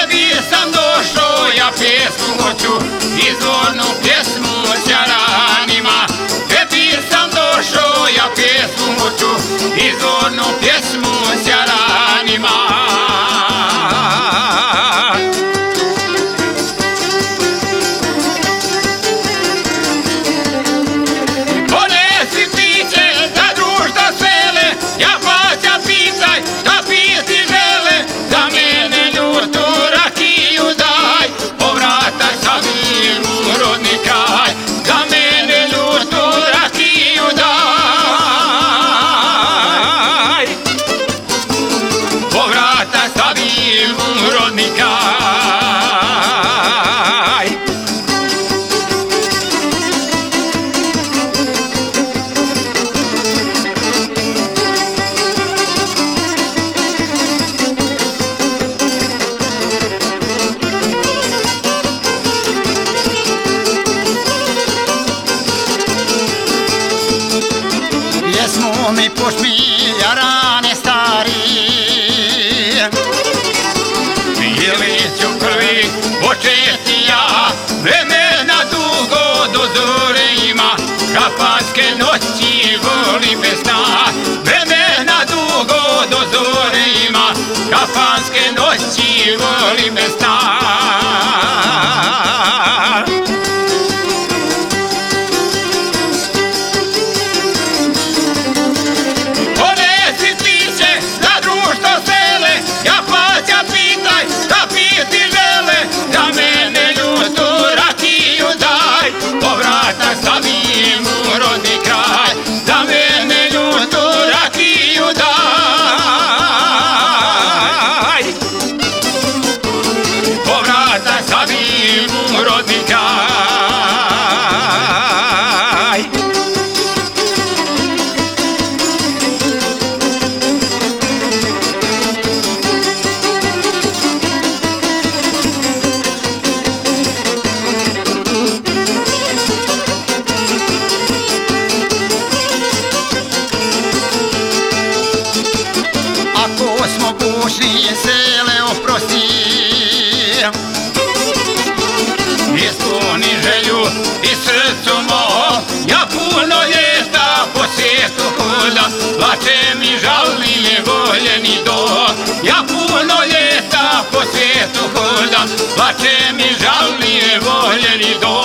tebi sam došao, ja pjesmu hoću, izvornu pjesmu s jaranima. Tebi sam došao, ja pjesmu hoću, izvornu pjesmu s jaranima. Mi pušt mi jarane stari, ili ću prvi početi ja, vremena dugo do zore ima, kafanske noći volim bez sna. Vremena dugo do zore ima, kafanske noći volim bez sna. Sele oprosti, ispuni želju i srcu mo, ja puno ljeta po svijetu hodam, plače mi žalni nevoljeni dom. Ja puno ljeta po svijetu hodam, plače mi žalni nevoljeni dom.